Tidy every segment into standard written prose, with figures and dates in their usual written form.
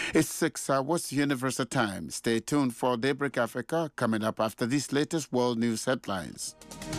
It's 6 hours Universal Time. Stay tuned for Daybreak Africa coming up after these latest world news headlines.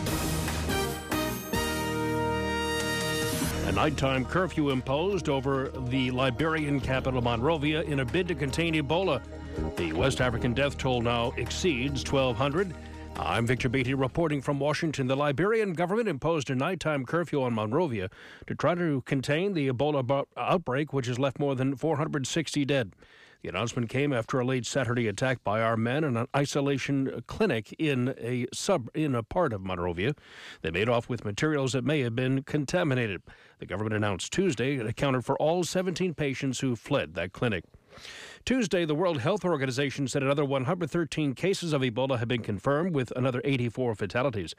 A nighttime curfew imposed over the Liberian capital Monrovia in a bid to contain Ebola. The West African death toll now exceeds 1,200. I'm Victor Beatty reporting from Washington. The Liberian government imposed a nighttime curfew on Monrovia to try to contain the Ebola outbreak, which has left more than 460 dead. The announcement came after a late Saturday attack by armed men in an isolation clinic in a part of Monrovia. They made off with materials that may have been contaminated. The government announced Tuesday it accounted for all 17 patients who fled that clinic. Tuesday, the World Health Organization said another 113 cases of Ebola have been confirmed, with another 84 fatalities.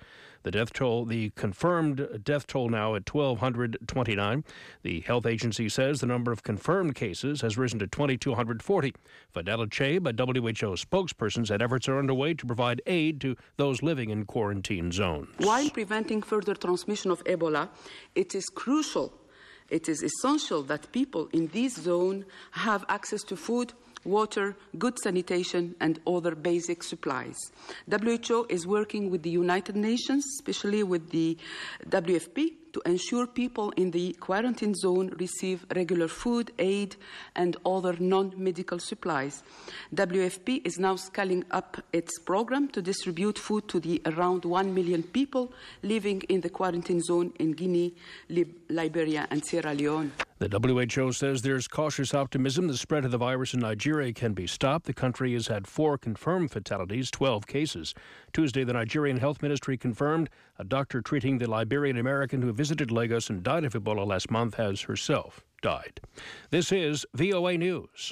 The confirmed death toll now at 1,229. The health agency says the number of confirmed cases has risen to 2,240. Fadela Chaib, a WHO spokesperson, said efforts are underway to provide aid to those living in quarantine zones. While preventing further transmission of Ebola, it is crucial. It is essential that people in this zone have access to food, water, good sanitation, and other basic supplies. WHO is working with the United Nations, especially with the WFP, to ensure people in the quarantine zone receive regular food, aid, and other non-medical supplies. WFP is now scaling up its program to distribute food to the around 1 million people living in the quarantine zone in Guinea, Liberia, and Sierra Leone. The WHO says there's cautious optimism the spread of the virus in Nigeria can be stopped. The country has had 4 confirmed fatalities, 12 cases. Tuesday, the Nigerian Health Ministry confirmed a doctor treating the Liberian American who visited Lagos and died of Ebola last month has herself died. This is VOA News.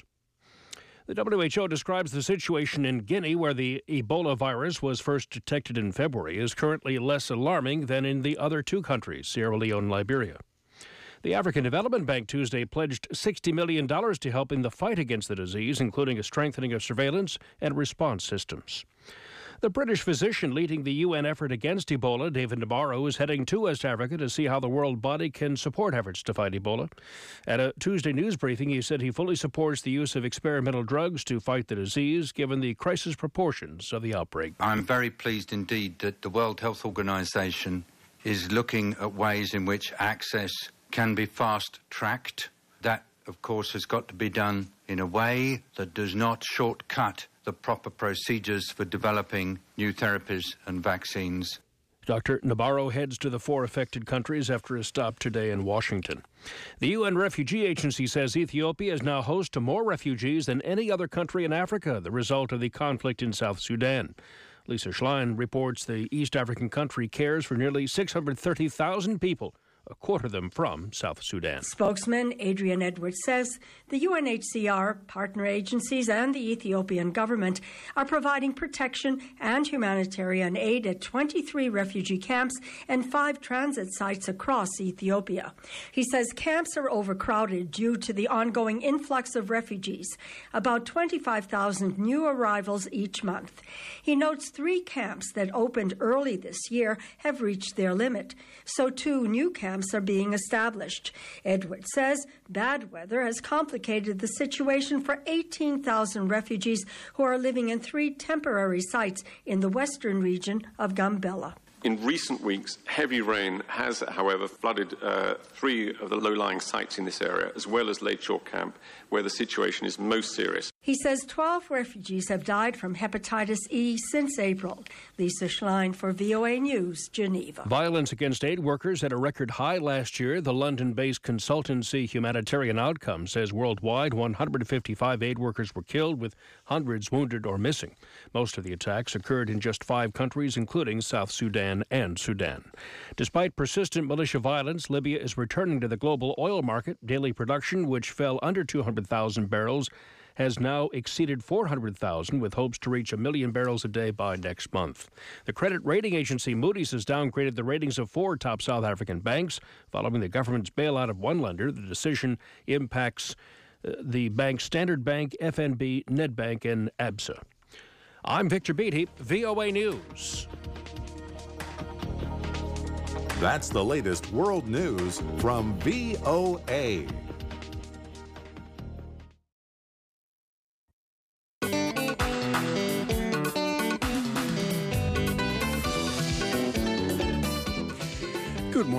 The WHO describes the situation in Guinea, where the Ebola virus was first detected in February, as currently less alarming than in the other 2 countries, Sierra Leone and Liberia. The African Development Bank Tuesday pledged $60 million to help in the fight against the disease, including a strengthening of surveillance and response systems. The British physician leading the UN effort against Ebola, David Nabarro, is heading to West Africa to see how the world body can support efforts to fight Ebola. At a Tuesday news briefing, he said he fully supports the use of experimental drugs to fight the disease, given the crisis proportions of the outbreak. I'm very pleased indeed that the World Health Organization is looking at ways in which access can be fast-tracked. That, of course, has got to be done in a way that does not shortcut the proper procedures for developing new therapies and vaccines. Dr. Nabarro heads to the 4 affected countries after a stop today in Washington. The UN Refugee Agency says Ethiopia is now host to more refugees than any other country in Africa, the result of the conflict in South Sudan. Lisa Schlein reports the East African country cares for nearly 630,000 people, a quarter of them from South Sudan. Spokesman Adrian Edwards says the UNHCR, partner agencies, and the Ethiopian government are providing protection and humanitarian aid at 23 refugee camps and 5 transit sites across Ethiopia. He says camps are overcrowded due to the ongoing influx of refugees, about 25,000 new arrivals each month. He notes 3 camps that opened early this year have reached their limit, so 2 new camps are being established. Edwards says bad weather has complicated the situation for 18,000 refugees who are living in 3 temporary sites in the western region of Gambela. In recent weeks, heavy rain has, however, flooded 3 of the low-lying sites in this area, as well as Lake Shore Camp, where the situation is most serious. He says 12 refugees have died from hepatitis E since April. Lisa Schlein for VOA News, Geneva. Violence against aid workers at a record high last year. The London-based consultancy Humanitarian Outcomes says worldwide 155 aid workers were killed, with hundreds wounded or missing. Most of the attacks occurred in just 5 countries, including South Sudan and Sudan. Despite persistent militia violence, Libya is returning to the global oil market. Daily production, which fell under 200,000 barrels, has now exceeded 400,000, with hopes to reach 1 million barrels a day by next month. The credit rating agency Moody's has downgraded the ratings of 4 top South African banks following the government's bailout of one lender. The decision impacts the banks Standard Bank, FNB, Nedbank, and ABSA. I'm Victor Beatty, VOA News. That's the latest world news from VOA.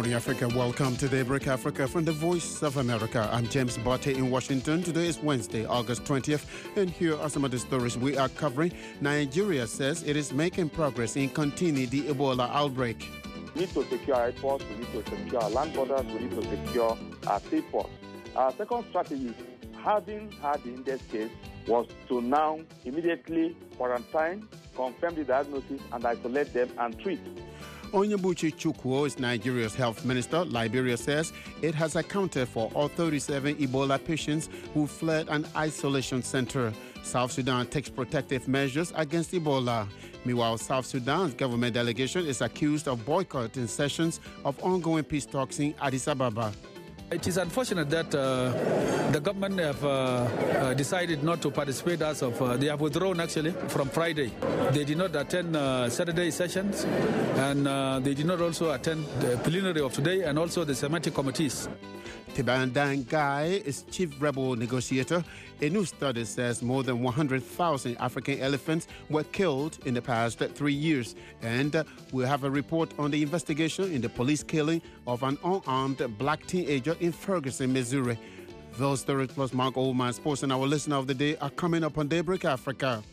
morning, Africa. Welcome to Daybreak Africa from the Voice of America. I'm James Botte in Washington. Today is Wednesday, August 20th, and here are some of the stories we are covering. Nigeria says it is making progress in containing the Ebola outbreak. We need to secure our airports, we need to secure our land borders, we need to secure our seaports. Our second strategy, having had the index case, was to now immediately quarantine, confirm the diagnosis, and isolate them and treat. Onyebuchi Chukwu is Nigeria's health minister. Liberia says it has accounted for all 37 Ebola patients who fled an isolation center. South Sudan takes protective measures against Ebola. Meanwhile, South Sudan's government delegation is accused of boycotting sessions of ongoing peace talks in Addis Ababa. It is unfortunate that the government have decided not to participate as of, they have withdrawn actually from Friday. They did not attend Saturday sessions, and they did not also attend the plenary of today and also the Semitic committees. Tibandan Guy is chief rebel negotiator. A new study says more than 100,000 African elephants were killed in the past 3 years. And we'll have a report on the investigation in the police killing of an unarmed black teenager in Ferguson, Missouri. Those stories plus Mark Oldman Sports and our listener of the day are coming up on Daybreak Africa.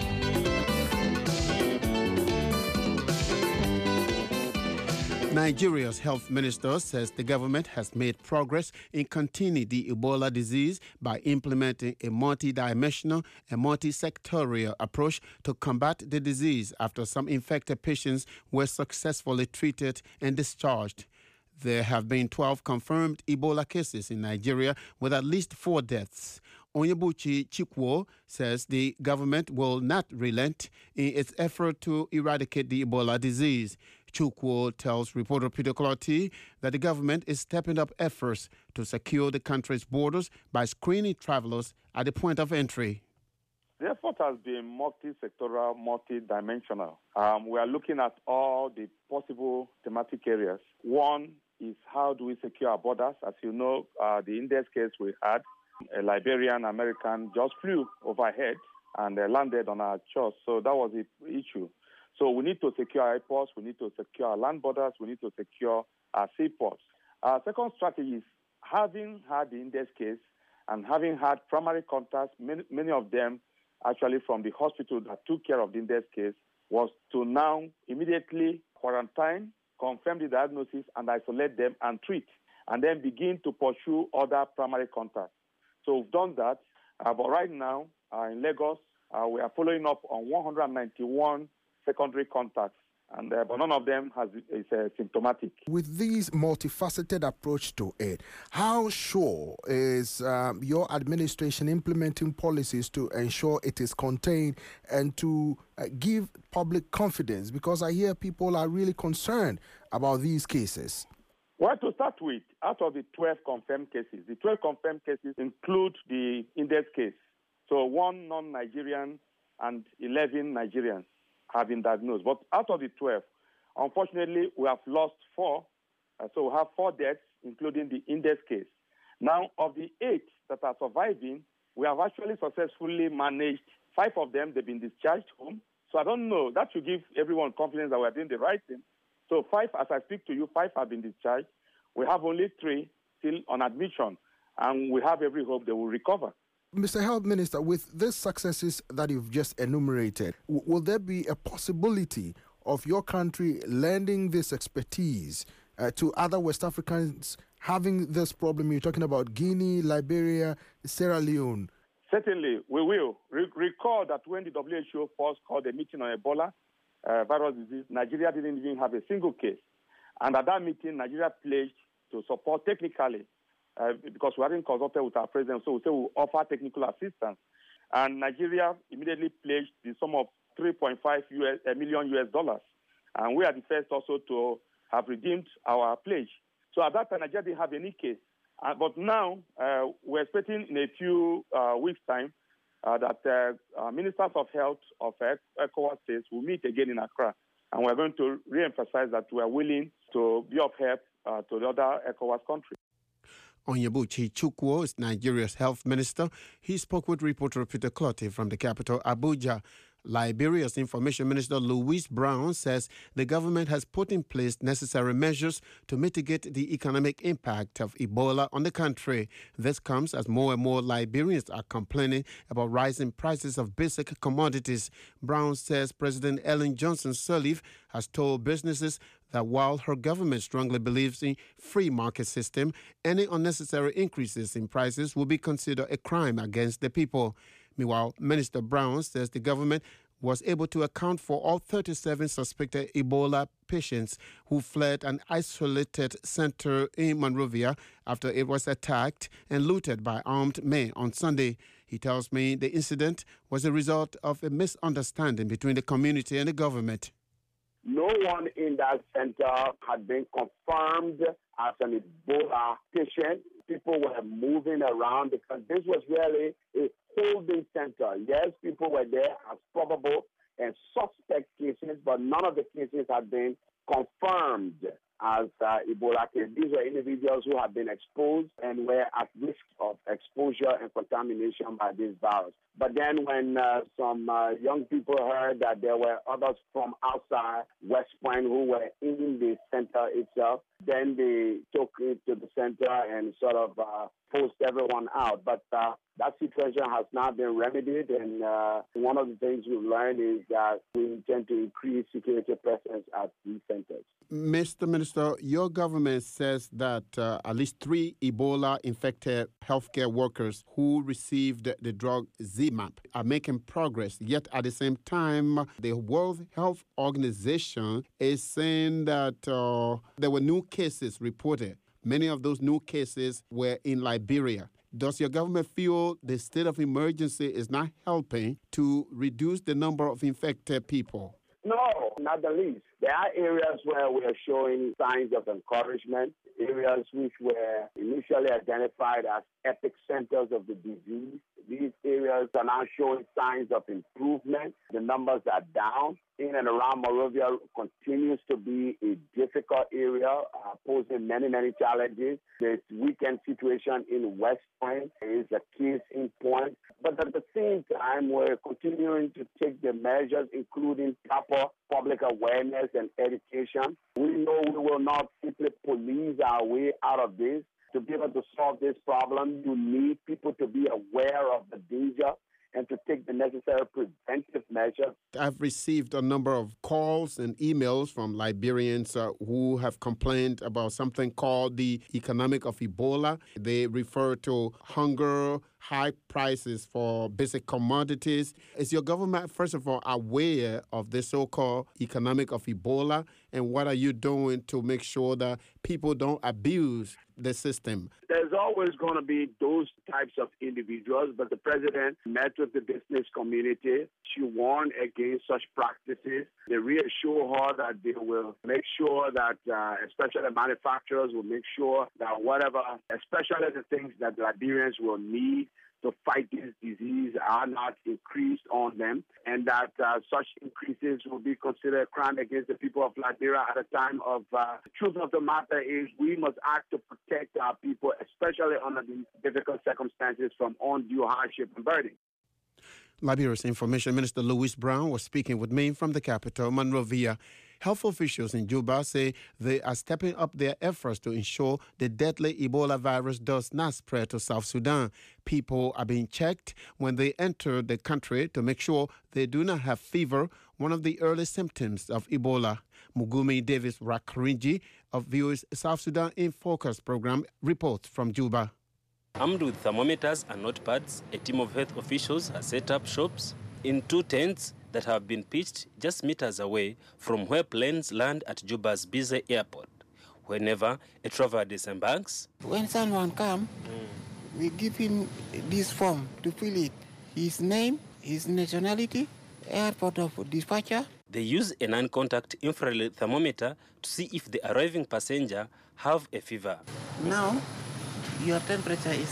Nigeria's health minister says the government has made progress in containing the Ebola disease by implementing a multidimensional and multi-sectorial approach to combat the disease after some infected patients were successfully treated and discharged. There have been 12 confirmed Ebola cases in Nigeria with at least 4 deaths. Onyebuchi Chukwu says the government will not relent in its effort to eradicate the Ebola disease. Chukwu tells reporter Peter Clotty that the government is stepping up efforts to secure the country's borders by screening travelers at the point of entry. The effort has been multi-sectoral, multi-dimensional. We are looking at all the possible thematic areas. One is how do we secure our borders? As you know, the index case we had, a Liberian American just flew overhead and landed on our shores. So that was the issue. So we need to secure our airports, we need to secure our land borders, we need to secure our seaports. Our second strategy is having had the index case and having had primary contacts, many of them actually from the hospital that took care of the index case, was to now immediately quarantine, confirm the diagnosis, and isolate them and treat, and then begin to pursue other primary contacts. So we've done that, but right now in Lagos, we are following up on 191 secondary contacts, and but none of them is symptomatic. With this multifaceted approach to it, how sure is your administration implementing policies to ensure it is contained and to give public confidence? Because I hear people are really concerned about these cases. Well, to start with, out of the 12 confirmed cases, the 12 confirmed cases include the index case. So 1 non-Nigerian and 11 Nigerians have been diagnosed. But out of the 12, unfortunately, we have lost 4. So we have 4 deaths, including the index case. Now, of the 8 that are surviving, we have actually successfully managed 5 of them. They've been discharged home. So I don't know. That should give everyone confidence that we're doing the right thing. So 5, as I speak to you, 5 have been discharged. We have only 3 still on admission, and we have every hope they will recover. Mr. Health Minister, with these successes that you've just enumerated, will there be a possibility of your country lending this expertise to other West Africans having this problem? You're talking about Guinea, Liberia, Sierra Leone. Certainly, we will. Recall that when the WHO first called a meeting on Ebola virus disease, Nigeria didn't even have a single case. And at that meeting, Nigeria pledged to support technically because we hadn't consulted with our president, so we said we'll offer technical assistance. And Nigeria immediately pledged the sum of $3.5 million. And we are the first also to have redeemed our pledge. So at that time, Nigeria didn't have any case. But now, we're expecting in a few weeks' time that ministers of health of ECOWAS states will meet again in Accra. And we're going to re-emphasize that we are willing to be of help to the other ECOWAS countries. Onyebuchi Chukwu is Nigeria's health minister. He spoke with reporter Peter Clotty from the capital, Abuja. Liberia's Information Minister Louis Brown says the government has put in place necessary measures to mitigate the economic impact of Ebola on the country. This comes as more and more Liberians are complaining about rising prices of basic commodities. Brown says President Ellen Johnson Sirleaf has told businesses that while her government strongly believes in free market system, any unnecessary increases in prices will be considered a crime against the people. Meanwhile, Minister Brown says the government was able to account for all 37 suspected Ebola patients who fled an isolated center in Monrovia after it was attacked and looted by armed men on Sunday. He tells me the incident was a result of a misunderstanding between the community and the government. No one in that center had been confirmed as an Ebola patient. People were moving around because this was really a holding center. Yes, people were there as probable and suspect cases, but none of the cases had been confirmed as Ebola cases. These were individuals who had been exposed and were at risk of exposure and contamination by this virus. But then when some young people heard that there were others from outside West Point who were in the center itself, then they took it to the center and sort of forced everyone out. But that situation has now been remedied, and one of the things we've learned is that we intend to increase security presence at these centers. Mr. Minister, your government says that at least 3 Ebola-infected healthcare workers who received the drug ZMapp are making progress. Yet at the same time, the World Health Organization is saying that there were new cases reported. Many of those new cases were in Liberia. Does your government feel the state of emergency is not helping to reduce the number of infected people? No, not the least. There are areas where we are showing signs of encouragement, areas which were initially identified as epicenters of the disease. These areas are now showing signs of improvement. The numbers are down. In and around Monrovia continues to be a difficult area, posing many, many challenges. The weekend situation in West Point is a case in point. But at the same time, we're continuing to take the measures, including proper public awareness and education. We know we will not simply police our way out of this. To be able to solve this problem, you need people to be aware of the danger and to take the necessary preventive measures. I've received a number of calls and emails from Liberians who have complained about something called the economic of Ebola. They refer to hunger, high prices for basic commodities. Is your government, first of all, aware of the so-called economic of Ebola? And what are you doing to make sure that people don't abuse the system? There's always going to be those types of individuals, but the president met with the business community. She warned against such practices. They reassure her that they will make sure that, especially manufacturers will make sure that whatever, especially the things that Liberians will need to fight this disease are not increased on them, and that such increases will be considered a crime against the people of Liberia at a time of the truth of the matter is we must act to protect our people, especially under these difficult circumstances, from undue hardship and burden. Liberia's Information Minister Louis Brown was speaking with me from the capital, Monrovia. Health officials in Juba say they are stepping up their efforts to ensure the deadly Ebola virus does not spread to South Sudan. People are being checked when they enter the country to make sure they do not have fever, one of the early symptoms of Ebola. Mugumi Davis Rakrinji of VOA's South Sudan in Focus program reports from Juba. Armed with thermometers and notepads, a team of health officials has set up shops in 2 tents that have been pitched just meters away from where planes land at Juba's busy airport. Whenever a traveler disembarks, when someone comes, we give him this form to fill it. His name, his nationality, airport of dispatcher. They use a non-contact infrared thermometer to see if the arriving passenger have a fever. Now, your temperature is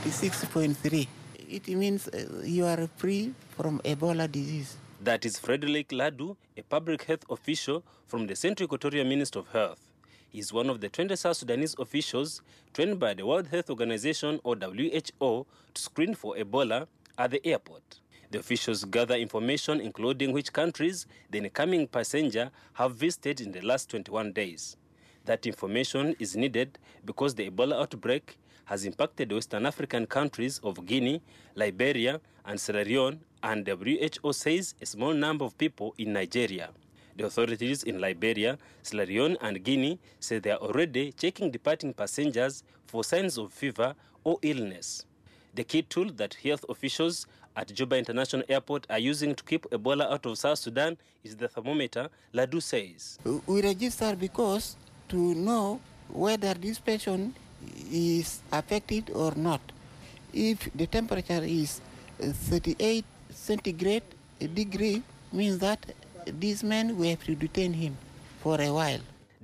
36.3. It means you are free from Ebola disease. That is Frederick Ladu, a public health official from the Central Equatorial Ministry of Health. He is one of the 20 South Sudanese officials trained by the World Health Organization, or WHO, to screen for Ebola at the airport. The officials gather information including which countries the incoming passenger have visited in the last 21 days. That information is needed because the Ebola outbreak has impacted Western African countries of Guinea, Liberia, and Sierra Leone, and WHO says a small number of people in Nigeria. The authorities in Liberia, Sierra Leone, and Guinea say they are already checking departing passengers for signs of fever or illness. The key tool that health officials at Juba International Airport are using to keep Ebola out of South Sudan is the thermometer, Ladu says. We register because to know whether this patient is affected or not. If the temperature is 38 centigrade degree, means that this man, we have to detain him for a while.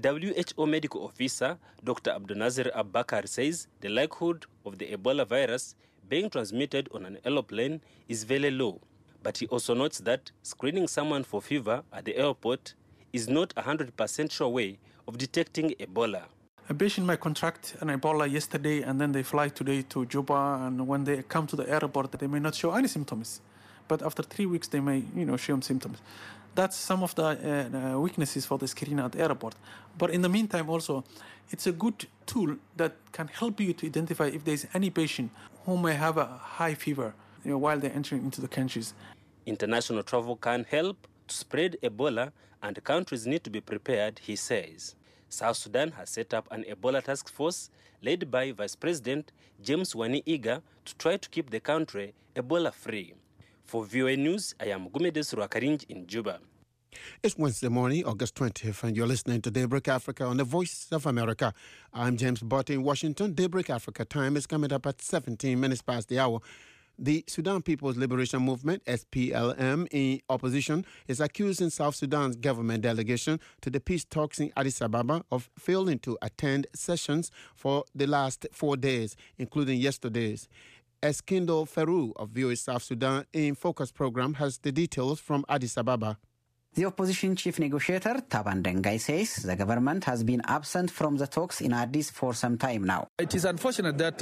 WHO medical officer Dr. Abdunazir Abbakar says the likelihood of the Ebola virus being transmitted on an aeroplane is very low. But he also notes that screening someone for fever at the airport is not a 100% sure way of detecting Ebola. A patient might contract an Ebola yesterday and then they fly today to Juba, and when they come to the airport they may not show any symptoms. But after 3 weeks they may, show symptoms. That's some of the weaknesses for the screening at the airport. But in the meantime also, it's a good tool that can help you to identify if there's any patient who may have a high fever while they're entering into the countries. International travel can help to spread Ebola, and countries need to be prepared, he says. South Sudan has set up an Ebola task force led by Vice President James Wani Iga to try to keep the country Ebola-free. For VOA News, I am Gumedes Rwakarinj in Juba. It's Wednesday morning, August 20th, and you're listening to Daybreak Africa on the Voice of America. I'm James Butt in Washington. Daybreak Africa time is coming up at 17 minutes past the hour. The Sudan People's Liberation Movement, SPLM, in opposition, is accusing South Sudan's government delegation to the peace talks in Addis Ababa of failing to attend sessions for the last 4 days, including yesterday's. Eskindo Ferru of VOA South Sudan in Focus program has the details from Addis Ababa. The opposition chief negotiator, Taban Dengai, says the government has been absent from the talks in Addis for some time now. It is unfortunate that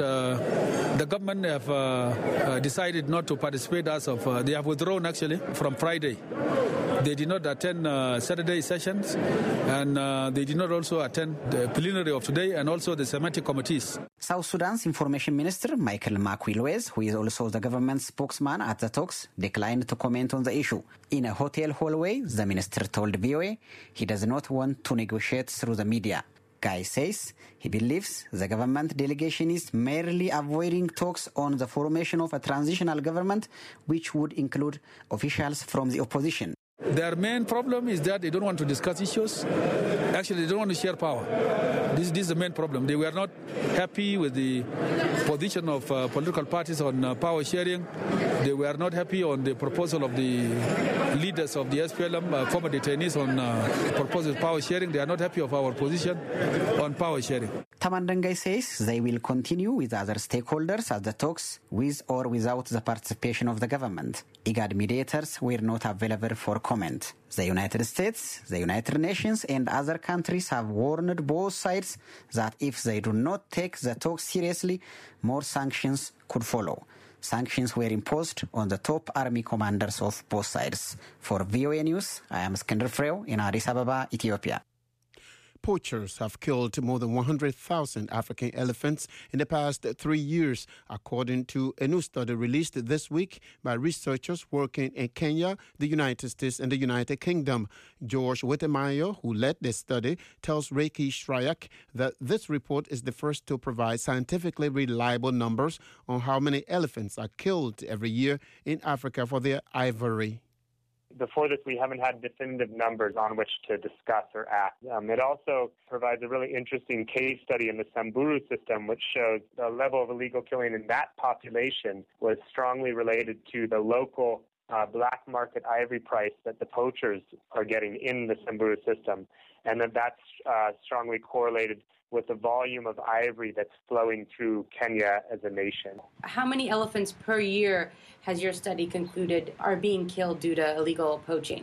the government have decided not to participate as of, they have withdrawn actually from Friday. They did not attend Saturday sessions, and they did not also attend the plenary of today and also the Semitic committees. South Sudan's Information Minister, Michael Makwilwes, who is also the government spokesman at the talks, declined to comment on the issue. In a hotel hallway, the minister told VOA he does not want to negotiate through the media. Guy says he believes the government delegation is merely avoiding talks on the formation of a transitional government, which would include officials from the opposition. Their main problem is that they don't want to discuss issues. Actually, they don't want to share power. This is the main problem. They were not happy with the position of political parties on power sharing. They were not happy on the proposal of the leaders of the SPLM, former detainees, on proposed power sharing. They are not happy of our position on power sharing. Tamandangai says they will continue with other stakeholders at the talks, with or without the participation of the government. IGAD mediators were not available for comment. The United States, the United Nations, and other countries have warned both sides that if they do not take the talks seriously, more sanctions could follow. Sanctions were imposed on the top army commanders of both sides. For VOA News, I am Skender Freo in Addis Ababa, Ethiopia. Poachers have killed more than 100,000 African elephants in the past 3 years, according to a new study released this week by researchers working in Kenya, the United States, and the United Kingdom. George Wetemayo, who led this study, tells Reiki Shryak that this report is the first to provide scientifically reliable numbers on how many elephants are killed every year in Africa for their ivory. Before this, we haven't had definitive numbers on which to discuss or act. It also provides a really interesting case study in the Samburu system, which shows the level of illegal killing in that population was strongly related to the local black market ivory price that the poachers are getting in the Samburu system, and that's strongly correlated with the volume of ivory that's flowing through Kenya as a nation. How many elephants per year has your study concluded are being killed due to illegal poaching?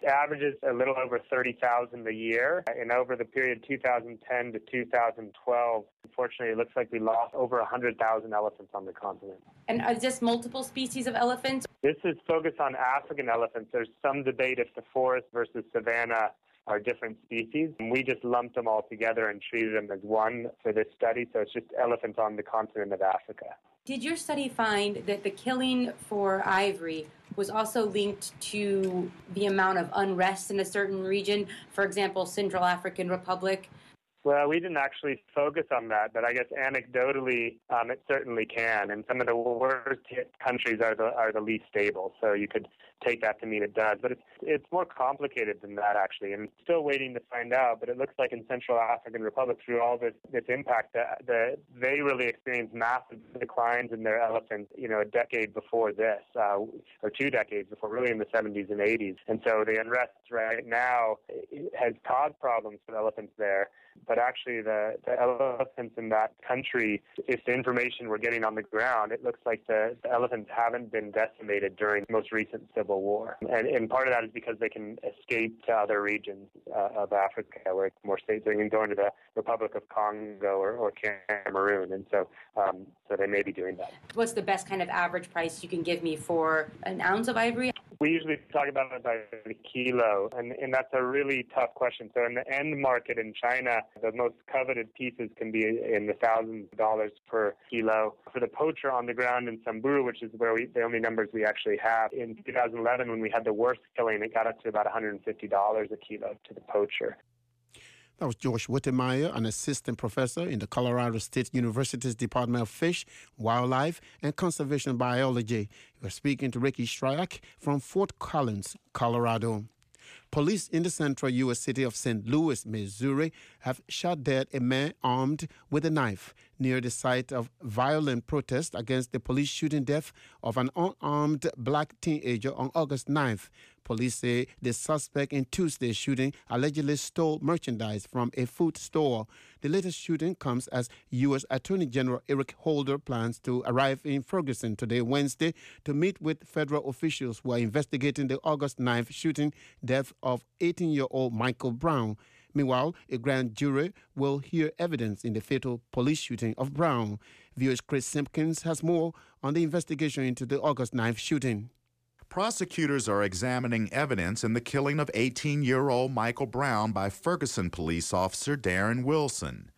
averages a little over 30,000 a year. And over the period 2010 to 2012, unfortunately, it looks like we lost over 100,000 elephants on the continent. And are this multiple species of elephants? This is focused on African elephants. There's some debate if the forest versus savanna are different species. And we just lumped them all together and treated them as one for this study. So it's just elephants on the continent of Africa. Did your study find that the killing for ivory was also linked to the amount of unrest in a certain region, for example, Central African Republic? Well, we didn't actually focus on that, but I guess anecdotally, it certainly can. And some of the worst hit countries are the least stable. So you could take that to mean it does. But it's more complicated than that, actually. And still waiting to find out. But it looks like in Central African Republic, through all this impact, they really experienced massive declines in their elephants, a decade before this, or 2 decades before, really in the 70s and 80s. And so the unrest right now has caused problems for elephants there. But actually, the elephants in that country, if the information we're getting on the ground, it looks like the elephants haven't been decimated during the most recent civil war. And part of that is because they can escape to other regions of Africa where it's more safe. They can go into the Republic of Congo or Cameroon. And so they may be doing that. What's the best kind of average price you can give me for an ounce of ivory? We usually talk about it by the kilo, and that's a really tough question. So in the end market in China, the most coveted pieces can be in the thousands of dollars per kilo. For the poacher on the ground in Samburu, which is where the only numbers we actually have, in 2011 when we had the worst killing, it got up to about $150 a kilo to the poacher. That was Josh Wittemeyer, an assistant professor in the Colorado State University's Department of Fish, Wildlife, and Conservation Biology. We're speaking to Ricky Shryak from Fort Collins, Colorado. Police in the central U.S. city of St. Louis, Missouri, have shot dead a man armed with a knife near the site of violent protest against the police shooting death of an unarmed black teenager on August 9th. Police say the suspect in Tuesday's shooting allegedly stole merchandise from a food store. The latest shooting comes as U.S. Attorney General Eric Holder plans to arrive in Ferguson today, Wednesday, to meet with federal officials who are investigating the August 9th shooting death of 18-year-old Michael Brown. Meanwhile, a grand jury will hear evidence in the fatal police shooting of Brown. VOA's Chris Simpkins has more on the investigation into the August 9th shooting. Prosecutors are examining evidence in the killing of 18-year-old Michael Brown by Ferguson police officer Darren Wilson.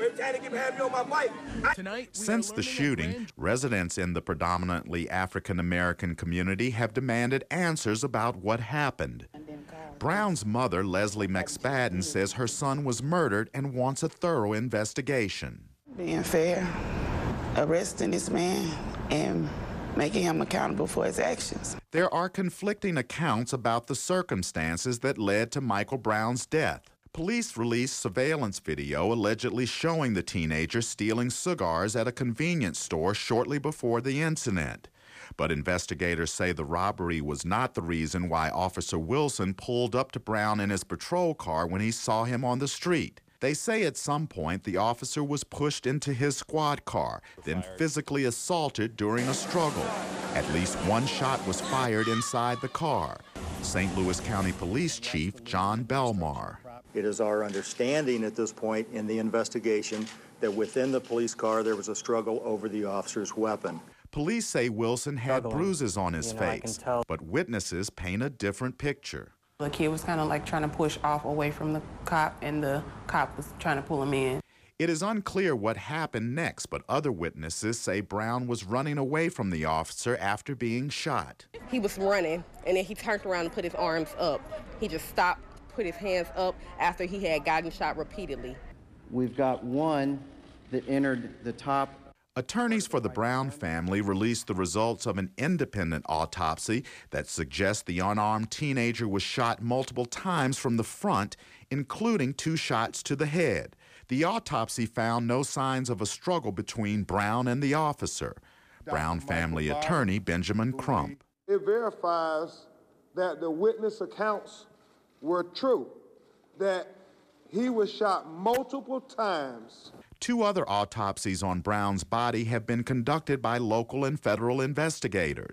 Since the shooting, residents in the predominantly African-American community have demanded answers about what happened. Brown's mother, Leslie McSpadden, says her son was murdered and wants a thorough investigation. Being fair, arresting this man, and making him accountable for his actions. There are conflicting accounts about the circumstances that led to Michael Brown's death. Police released surveillance video allegedly showing the teenager stealing cigars at a convenience store shortly before the incident. But investigators say the robbery was not the reason why Officer Wilson pulled up to Brown in his patrol car when he saw him on the street. They say at some point the officer was pushed into his squad car, then physically assaulted during a struggle. At least one shot was fired inside the car. St. Louis County Police Chief John Belmar. It is our understanding at this point in the investigation that within the police car there was a struggle over the officer's weapon. Police say Wilson had bruises on his face, but witnesses paint a different picture. The kid was kind of like trying to push off away from the cop, and the cop was trying to pull him in. It is unclear what happened next, but other witnesses say Brown was running away from the officer after being shot. He was running, and then he turned around and put his arms up. He just stopped, put his hands up after he had gotten shot repeatedly. We've got one that entered the top. Attorneys for the Brown family released the results of an independent autopsy that suggests the unarmed teenager was shot multiple times from the front, including 2 shots to the head. The autopsy found no signs of a struggle between Brown and the officer. Brown family attorney Benjamin Crump. It verifies that the witness accounts were true, that he was shot multiple times. 2 other autopsies on Brown's body have been conducted by local and federal investigators.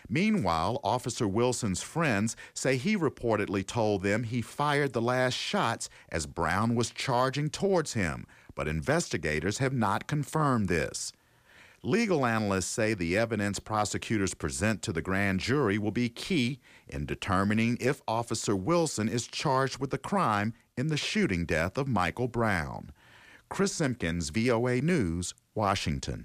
Meanwhile, Officer Wilson's friends say he reportedly told them he fired the last shots as Brown was charging towards him, but investigators have not confirmed this. Legal analysts say the evidence prosecutors present to the grand jury will be key in determining if Officer Wilson is charged with the crime in the shooting death of Michael Brown. Chris Simpkins, VOA News, Washington.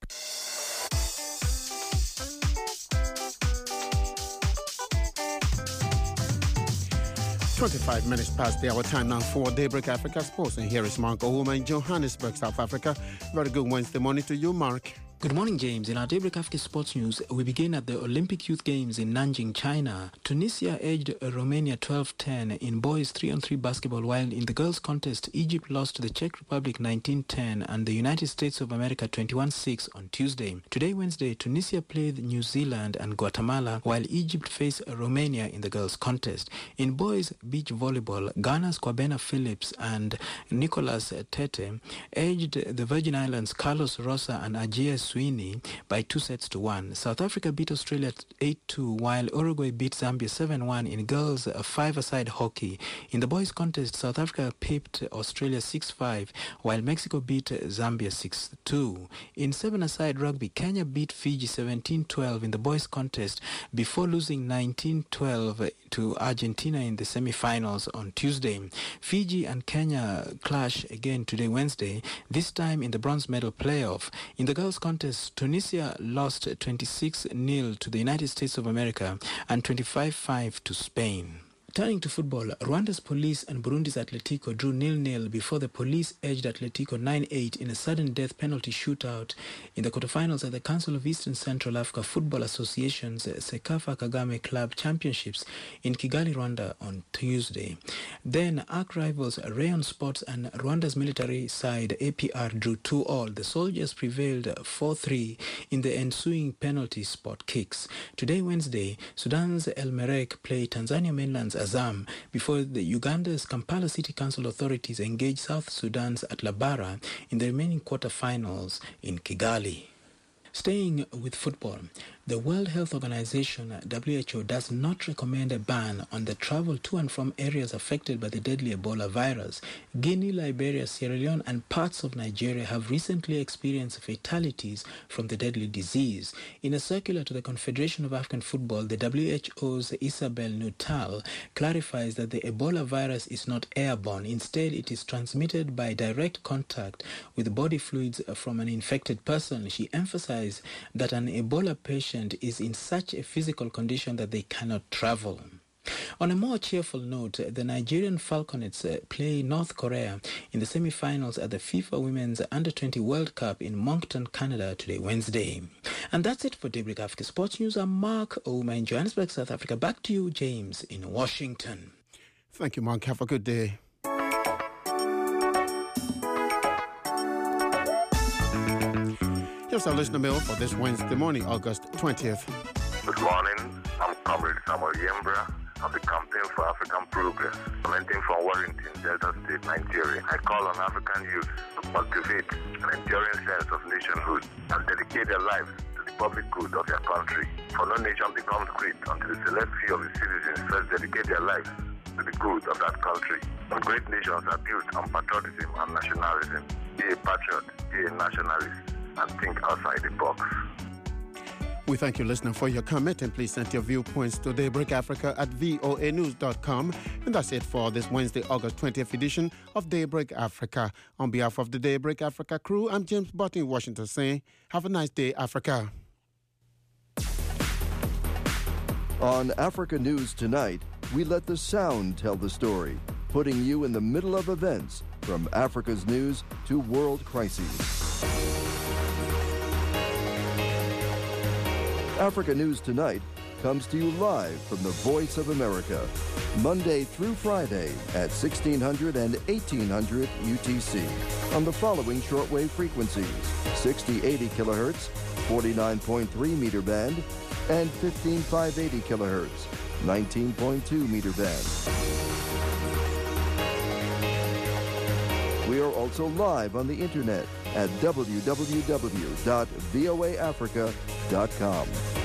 25 minutes past the hour. Time now for Daybreak Africa Sports. And here is Mark Ohuma in Johannesburg, South Africa. Very good Wednesday morning to you, Mark. Good morning, James. In our Daybreak Africa Sports News, we begin at the Olympic Youth Games in Nanjing, China. Tunisia edged Romania 12-10 in boys 3-on-3 basketball, while in the girls' contest, Egypt lost to the Czech Republic 19-10 and the United States of America 21-6 on Tuesday. Today, Wednesday, Tunisia played New Zealand and Guatemala, while Egypt faced Romania in the girls' contest. In boys' beach volleyball, Ghana's Kwabena Phillips and Nicholas Tete edged the Virgin Islands' Carlos Rosa and Ajay Sweeney by 2-1. South Africa beat Australia 8-2, while Uruguay beat Zambia 7-1 in girls' five-a-side hockey. In the boys' contest, South Africa pipped Australia 6-5, while Mexico beat Zambia 6-2. In seven-a-side rugby, Kenya beat Fiji 17-12 in the boys' contest before losing 19-12 to Argentina in the semi-finals on Tuesday. Fiji and Kenya clash again today, Wednesday, this time in the bronze medal playoff. In the girls' contest, Tunisia lost 26-0 to the United States of America and 25-5 to Spain. Turning to football, Rwanda's Police and Burundi's Atletico drew 0-0 before the Police edged Atletico 9-8 in a sudden death penalty shootout in the quarterfinals at the Council of Eastern Central Africa Football Association's Sekafa Kagame Club Championships in Kigali, Rwanda on Tuesday. Then arch rivals Rayon Sports and Rwanda's military side APR drew 2-2. The soldiers prevailed 4-3 in the ensuing penalty spot kicks. Today, Wednesday, Sudan's El Merreikh play Tanzania mainland's Azam before the Uganda's Kampala City Council authorities engage South Sudan's Atlabara in the remaining quarterfinals in Kigali. Staying with football, the World Health Organization, WHO, does not recommend a ban on the travel to and from areas affected by the deadly Ebola virus. Guinea, Liberia, Sierra Leone, and parts of Nigeria have recently experienced fatalities from the deadly disease. In a circular to the Confederation of African Football, the WHO's Isabel Nuttall clarifies that the Ebola virus is not airborne. Instead, it is transmitted by direct contact with body fluids from an infected person. She emphasized that an Ebola patient is in such a physical condition that they cannot travel. On a more cheerful note, the Nigerian Falconets play North Korea in the semi-finals at the FIFA Women's Under-20 World Cup in Moncton, Canada today, Wednesday. And that's it for Daybreak Africa Sports News. I'm Mark Ouma in Johannesburg, South Africa. Back to you, James, in Washington. Thank you, Mark. Have a good day. Here's our listener mail for this Wednesday morning, August 20th. Good morning. I'm Comrade Samuel Yembra of the Campaign for African Progress, commenting from Warrington, Delta State, Nigeria. I call on African youth to cultivate an enduring sense of nationhood and dedicate their lives to the public good of their country. For no nation becomes great until the select few of its citizens first dedicate their lives to the good of that country. And great nations are built on patriotism and nationalism. Be a patriot, be a nationalist, and think outside the box. We thank you, listener, for your comment, and please send your viewpoints to daybreakafrica@voanews.com. And that's it for this Wednesday, August 20th edition of Daybreak Africa. On behalf of the Daybreak Africa crew, I'm James Button in Washington saying, have a nice day, Africa. On Africa News Tonight, we let the sound tell the story, putting you in the middle of events from Africa's news to world crises. Africa News Tonight comes to you live from the Voice of America, Monday through Friday at 1600 and 1800 UTC on the following shortwave frequencies: 6080 kilohertz, 49.3 meter band, and 15580 kilohertz, 19.2 meter band. We are also live on the internet at www.voaafrica.com.